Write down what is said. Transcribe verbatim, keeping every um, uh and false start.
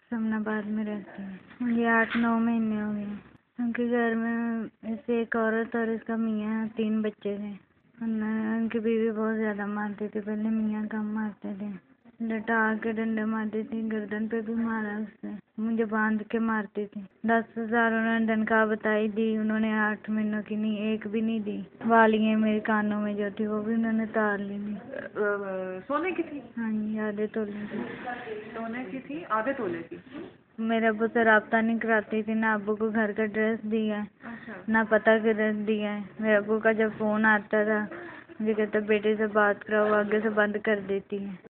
समनाबाद में रहती है। ये आठ नौ महीने हो गए। उनके घर में ऐसे एक औरत और इसका मियाँ, तीन बच्चे थे। उनकी बीवी बहुत ज़्यादा मारती थी। पहले मियाँ कम मारते थे, लटा के डंडे मारती थी, गर्दन पे भी मारा उसने, मुझे बांध के मारती थी। दस हजार उन्होंने तनख्वाह बताई दी, उन्होंने आठ महीनों की नहीं, एक भी नहीं दी। वालियाँ मेरे कानों में जो थी वो भी उन्होंने तार ली थी। सोने की थी? हाँ जी, आधे तोले की। सोने की थी, आधे तोले की। मेरे अब्बू से राब्ता नहीं कराती थी, ना अब्बू को घर का ड्रेस दिया है, अच्छा। ना पता का ड्रेस दिया है। मेरे अब्बू का जब फोन आता था मुझे कहता बेटे से बात कराओ, आगे से बंद कर देती है।